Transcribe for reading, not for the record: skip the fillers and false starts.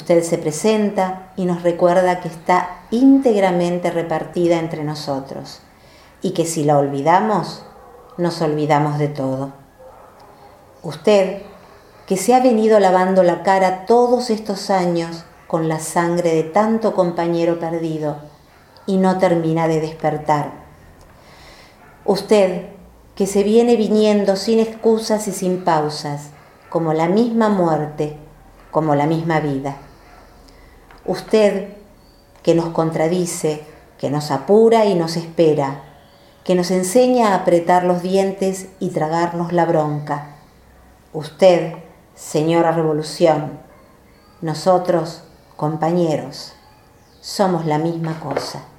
Usted se presenta y nos recuerda que está íntegramente repartida entre nosotros y que si la olvidamos, nos olvidamos de todo. Usted, que se ha venido lavando la cara todos estos años con la sangre de tanto compañero perdido y no termina de despertar. Usted, que se viene viniendo sin excusas y sin pausas, como la misma muerte, como la misma vida. Usted, que nos contradice, que nos apura y nos espera, que nos enseña a apretar los dientes y tragarnos la bronca. Usted, señora Revolución, nosotros, compañeros, somos la misma cosa.